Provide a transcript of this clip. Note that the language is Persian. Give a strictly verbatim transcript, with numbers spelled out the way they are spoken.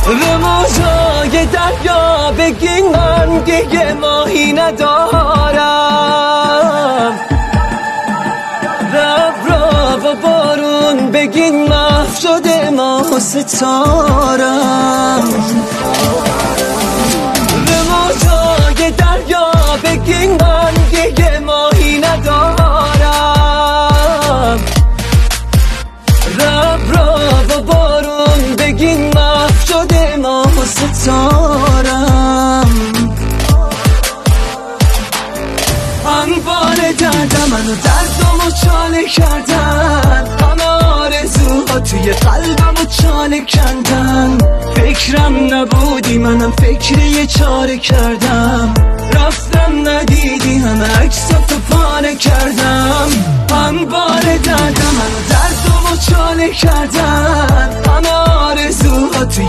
به موجای دریا بگین من دیگه ماهی ندارم، رب را و بارون بگین محو شده ماه و ستارم. به موجای دریا بگین من دیگه ماهی ندارم، رب را و بارون بگین محو شده ماه و ستارم. انبار دردم منو دردمو چاله کردن، همه آرزوها توی قلبمو چاله کردن. فکرم نبودی منم فکر یه چاره کردم، رفتم ندیدی همه عکساتو پاره کردم. انبار دردم منو دردمو چاله کردن، همه آرزوها توی